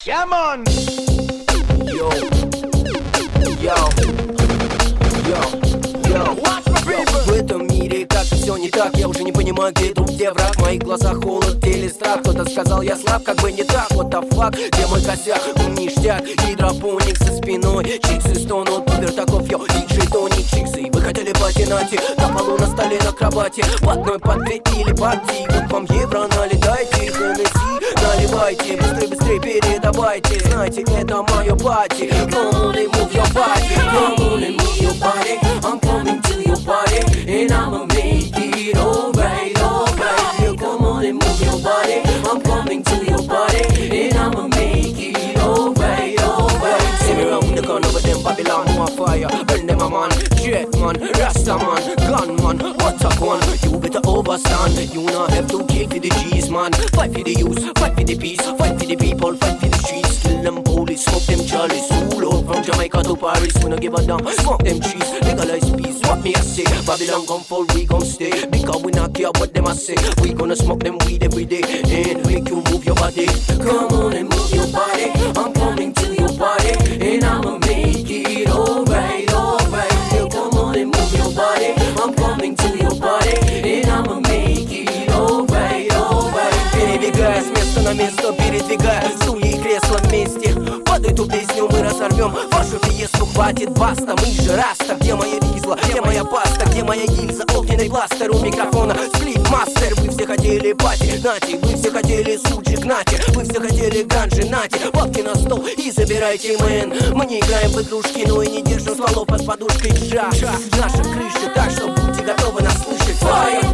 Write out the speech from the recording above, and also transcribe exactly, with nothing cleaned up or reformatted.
Yeah, man. Yo, yo, yo, yo. В этом мире как-то все не так. Я уже не понимаю, где друг, где враг. В моих глазах холод или страх. Кто-то сказал, я слаб, как бы не так. Вот the fuck, где мой косяк? Он ништяк, гидропоник со спиной. Чиксы стонут, пудер таков, йо. Диджей Тони, чиксы. Вы хотели патинати на полу, на столе, на кровати. В одной под две или партии. Вот вам евро, налетайте. Хеннесси, наливайте. Быстрее, быстрее передавайте. Знаете, это мое пати. Come on and move your body. Come on and move your body. I'm coming to your body. And I'ma make it alright, alright. Come on and move your body. I'm coming to your body. And I'ma make it alright, alright. See me round the corner with them Babylon who are fire. Burn them a man, jet man, rasta man, gun man. What a gun, you better overstand. You not have to kill for the G's, man. Fight for the youth, fight for the peace. Fight for the people, fight for the streets. Kill them police, smoke them chalice. Rule out from Jamaica to Paris. We no give a damn, smoke them trees. Legalize peace, what me I say. Babylon come fall, we gon' stay. Because we not care what them I say. We gonna smoke them weed every day. And make you move your body. Come on and move your body. I'm coming to your body. And I'ma make it alright, alright. Come on and move your body. I'm coming to your body. And I'ma make it alright, alright. Передвигая с места на место, передвигая стулья и кресла вместе. Под эту песню мы разорвем вашу фиесту, хватит баста. Мы же раста, где моя ризла, где моя паста, где моя гильза, огненный бластер у микрофона. Сплит-мастер, вы все хотели пати, нати. Вы все хотели сучек, нати. Вы все хотели ганжи, нати. Бабки на стол и забирайте, мэн. Мы не играем в игрушки, но и не держим стволов под подушкой. Джа, наша крыша, так что будьте готовы нас слышать. Fire!